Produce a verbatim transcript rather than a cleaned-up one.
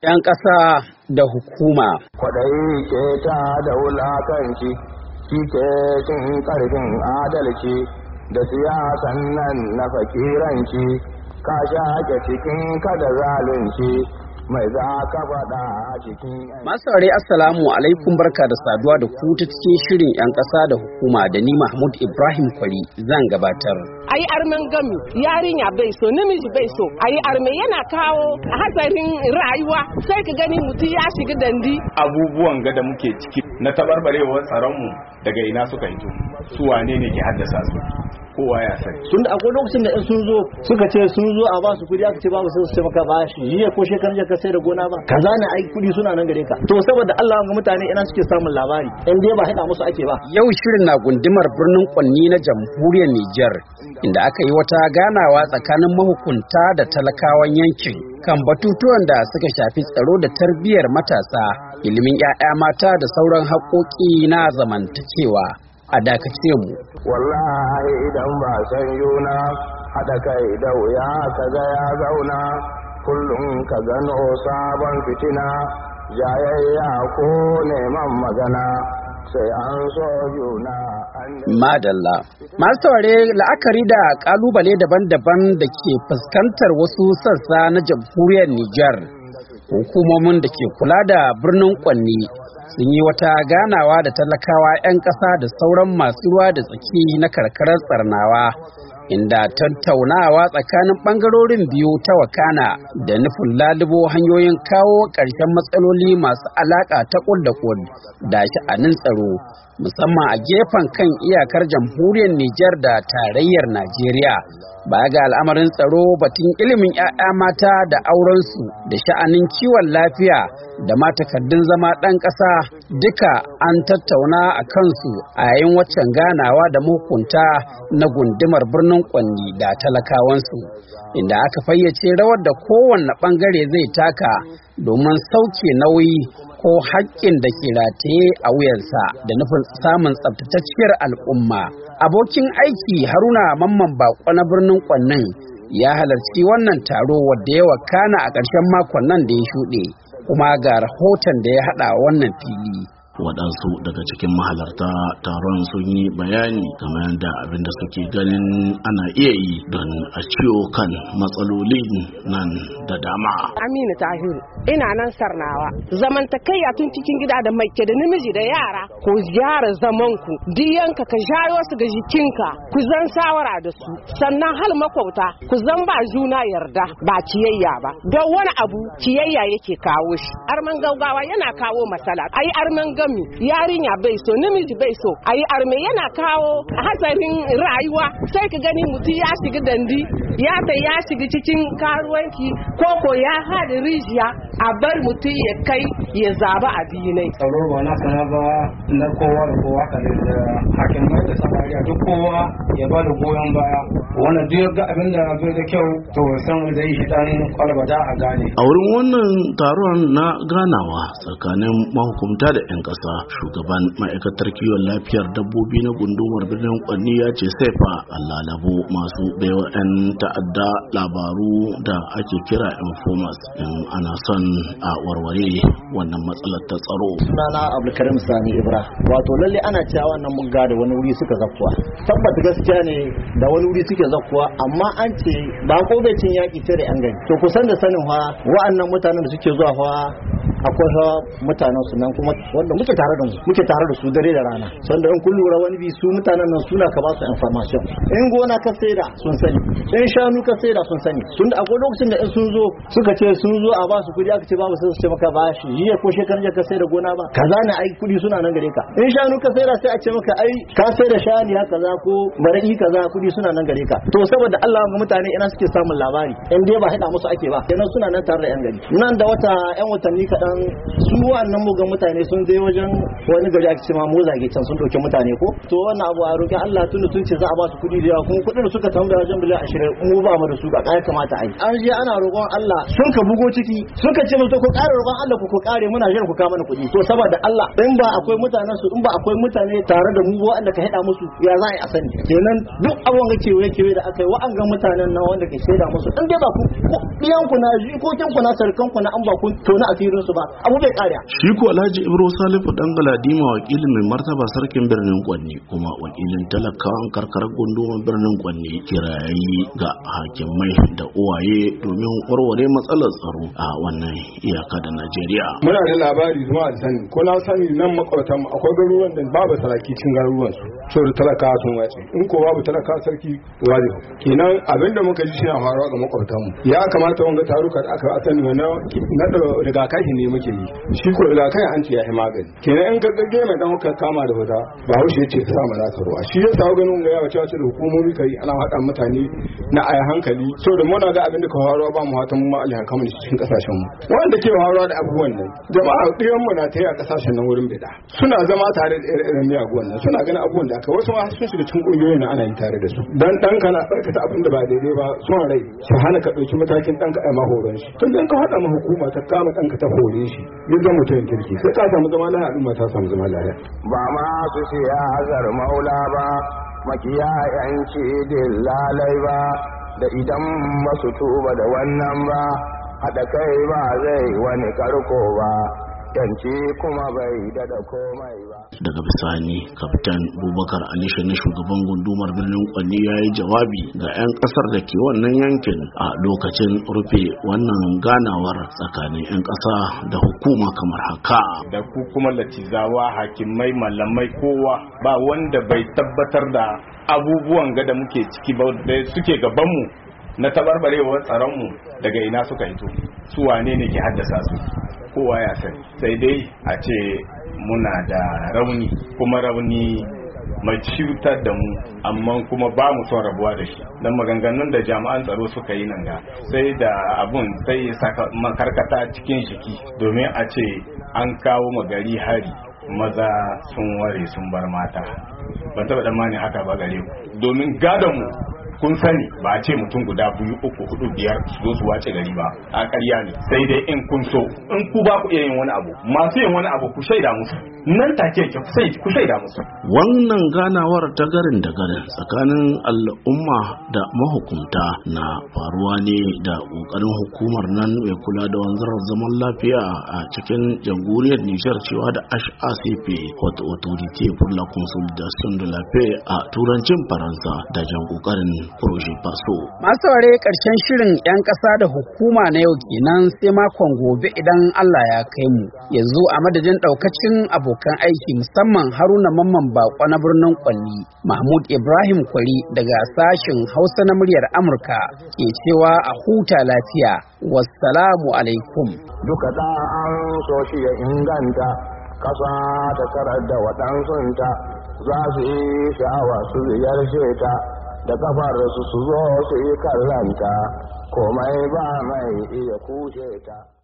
'yan ƙasa da hukuma. Kwaɗayi ke ta da wulakanci, shi ke cin ƙarfin adalci da siyasan nan na fakiranci, ka shaƙe cikin kada zalunci. Mai za ka faɗa a cikin masu saurari assalamu alaikum, barka da saduwa da ku ta cikin shirin 'yan ƙasa da hukuma da ni Mahmud Ibrahim Kwari zan gabatar. Ayi armen gami yarinya bai so namiji bai so ayi arme yana kawo hatsarin rayuwa, sai ka gani mutum ya shiga dandi. Abubuwan ga da muke ciki na tabarbarewar tsaron mu daga ina suka hito, su wane ne ke haddasa su, kowa ya sani. Tunda akwai lokacin da in sun zo suka ce sun zo a ba su kudi, aka ce babu sai su ce maka ba shi jiya ko shekaran jiya ka sai da gona ba kaza ne, ai kudi suna nan gare ka. To saboda Allah ga mutane ina suke samun labari in dai ba hada musu ake ba. Yau shirin na gundumar birnin Kwanni na jamhuriyar Nijar, inda aka yi wata ganawa tsakanin mahukunta da talakawan yankin kan batutuwan da suka shafi tsaro da tarbiyyar matasa, ilimin 'ya'ya mata da sauran haƙoƙi na zamantakewa. A dakace mu. Wallahi idan ba san yuna haɗa kai da wuya ka ga ya zauna, kullum ka gano sabon fitina, jayayya ko neman magana sai an so juna. Madalla. Masu saurare, la'akari da kalubale daban-daban da ke fuskantar wasu sassa na jamhuriyar Nijar, hukumomin da ke kula da birnin Kwanni sun yi wata ganawa da talakawa 'yan ƙasa da sauran masu ruwa da tsaki na karkarar Tsarnawa, inda tattaunawa tsakanin ɓangarorin biyu ta wakana da nufin lalubo hanyoyin kawo ƙarshen matsaloli masu alaƙa ta ƙud da ƙud da sha'anin tsaro, musamman a gefen kan iyakar jamhuriyar Nijar da tarayyar Najeriya. Baya ga al'amarin tsaro, batun ilimin 'ya'ya mata da aurensu da sha'anin kiwon lafiya da ma takardun zama ɗan ƙasa duka an tattauna a kansu a yayin waccan ganawa da mahukunta na gundumar birnin Kwanni da talakawansu, inda aka fayyace rawar da kowanne ɓangare zai taka domin sauke nauyi ko haƙƙin da ke rataye a wuyansa da nufin samun tsabtatacciyar al'umma. Abokin aiki Haruna Mamman Bako na birnin Kwannin ya halarci wannan taro wadda ya wakana a ƙarshen makon nan da ya shuɗe, kuma ga rahoton da ya haɗa wannan fili. Waɗansu daga cikin mahalarta taron sun yi bayani game da abin da suke ganin ana iya yi don a ciwo kan matsalolin nan da dama. Aminu Tahiru, ina nan Sarnawa. Zamantakayya tun cikin gida da mace da namiji da yara, ku gyara zamanku, diyanka ka jayo su ga jikinka, ku zan sawara da su, sannan hal makwauta ku zan ba juna yarda ba ciyayya ba, don wani abu ciyayya yake kawo shi. Arman gaugawa yana kawo matsala. Ayi arman gami yarinya bai so namiji bai so ayi arme yana kawo hatsarin rayuwa, sai ka gani mutum ya shiga dandi, ya ta ya shiga cikin karuwanci, koko ya haɗa rijiya, a bar mutum ya kai ya zaba abinai. Tsaro ba na sana ba na kowa da kowa kalin da hakimai da samariya duk kowa ya ba da goyon baya, wannan duk ga abin da bai da kyau to san zai shi dan kwalbada a gane. A wurin wannan taron na ganawa tsakanin mahukunta da 'yan ƙasa, shugaban ma'aikatar kiwon lafiyar dabbobi na gundumar birnin Kwanni ya ce sai fa Allah labo masu baiwa 'yan ta'adda labaru da ake kira informers in ana son a warware wannan matsalar ta tsaro. Sunana Abdulkarim Sani Ibra. Wato lalle ana cewa wannan mugga da wani wuri suka zakkuwa. Tabbata gaskiya ne da wani wuri suke zakkuwa, amma an ce ba ko bai cin yaki sai da 'yan gani. To kusan da sanin fa wa'annan mutanen da suke zuwa fa akwai ha mutanen su nan kuma wanda muke tare da mu muke tare da su dare da rana, sanda in kun lura wani bi su mutanen nan suna ka ba su information, in gona ka saida sun sani, in shanu ka saida sun sani. Tunda akwai lokacin da in sun zo suka ce sun zo a ba su kudi, aka ce babu sai su ce maka ba shi jiya ko shekaran jiya ka saida gona ba kaza ne, ai kudi suna nan gare ka. In shanu ka saida sai a ce maka ai ka saida shani ya kaza ko baraki kaza, kudi suna nan gare ka. To saboda Allah ga mutane ina suke samun labari in dai ba hada musu ake ba, kenan suna nan tare da 'yan gari. Nan da wata 'yan watanni kaɗan nan su wannan mugan mutane sun je wajen wani gari ake cewa mu zage can sun dauke mutane ko to wannan abu a roƙi Allah tunda sun ce za a ba su kuɗi da yawa kuma kuɗin da suka tambaya wajen biliyan ashirin mu ba mu da su ga kai kamata a yi an je ana roƙon Allah sun ka bugo ciki sun ka ce mu to ku ƙara roƙon Allah ku ku ƙare muna jira ku ka mana kuɗi to saboda Allah in ba akwai mutanen su in ba akwai mutane tare da mu wanda ka hada musu ya za a yi a sani kenan duk abun ga kewaye kewaye da aka yi wa'angan mutanen nan wanda ke shaida musu in dai ba ku biyan ku na jikokin ku na sarkan ku na an ba ku to na asirin su ba abu bai ƙara shi ko Alhaji Ibro Salifu dan Galadima wakilin mai martaba sarkin birnin Kwanni kuma wakilin talakawan karkarar gundumar birnin Kwanni kirayi ga hakimai da uwaye domin warware matsalar tsaro a wannan iyaka da Najeriya. Muna da labari zuwa da sani ko na sani nan makwabtan mu akwai garuruwan da babu sarki cikin garuruwan su saboda talakawa sun wace in ko babu talakawa sarki waje kenan abinda muka ji shi na faruwa ga makwabtan mu ya kamata wanga taruka da aka sani na na rigakafi ne muke yi shi ko rigakafi an ce ya yi magani kenan in ka gage mai dan ka kama da wuta ba haushe ce ta sama nasa ruwa shi yasa ganin ga yawa cewa da hukumomi kai ana hada mutane na ayi hankali saboda muna ga abin da ka faruwa ba mu hatan mu ma alhan kamar cikin kasashen mu wanda ke faruwa da abubuwan nan jama'a ɗiyan mu na taya kasashen nan wurin bida suna zama tare da irin miyagun nan suna ganin abubuwan da aka wasu ma sun shiga cikin kungiyoyin nan ana yin tare da su dan dan kana barkata abin da ba daidai ba son rai su hana ka dauki matakin dan ka ai mahoran shi tun dan ka hada ma hukuma ta kama dan ka ta hore shi ya zama mutum kirki sai ka samu zama lafiya al'umma ta samu zama lafiya ba ma su siyasar maula ba makiya yanci dillalai ba da idan ba su tuba da wannan ba haɗa kai ba zai wani karko ba yanci kuma bai dada komai ba. Daga bisani kaftan Bubakar Alisha na shugaban gundumar birnin Kwanni ya yi jawabi ga 'yan kasar da ke wannan yankin a lokacin rufe wannan ganawar tsakanin 'yan kasa da hukuma kamar haka. Da ku kuma latizawa hakimai malamai kowa ba wanda bai tabbatar da abubuwan ga da muke ciki ba da suke gabanmu na tabarbarewar tsaronmu daga ina suka hito su wane ne ke haddasa su kowa ya sani sai dai a ce muna da rauni kuma rauni mai cutar da mu amma kuma ba mu son rabuwa da shi dan maganganun da jami'an tsaro suka yi nan ga sai da abun sai saka makarkata cikin jiki domin a ce an kawo magari hari maza sun ware sun bar mata ban taba tsammani haka ba gare ku domin gadon mu kun sani ba a ce mutum guda biyu uku hudu biyar su zo su wace gari ba a ƙarya ne sai dai in kun so in ku ba ku iya yin wani abu masu yin wani abu ku shaida musu nan take ku shaida musu. Wannan ganawar ta garin da garin tsakanin al'umma da mahukunta na faruwa ne da ƙoƙarin hukumar nan mai kula da wanzarar zaman lafiya a cikin jamhuriyar Nijar cewa da H A C P wato Autorité pour la Consolidation de la Paix a turancin Faransa da jan ƙoƙarin Projet Paso. Masu ware ƙarshen shirin 'yan ƙasa da hukuma na yau kenan sai makon gobe idan Allah ya kai mu. Yanzu a madadin ɗaukacin abokan aiki musamman Haruna Mamman Bako na birnin Kwanni, Mahmud Ibrahim Kwari daga sashen Hausa na muryar Amurka ke cewa a huta lafiya. Wassalamu alaikum. Duka da an so shi ya inganta kasa ta karar da waɗansunta za su yi sha'awa su ziyarce ta da kafar su su zo su yi kallanta komai ba mai iya kushe ta.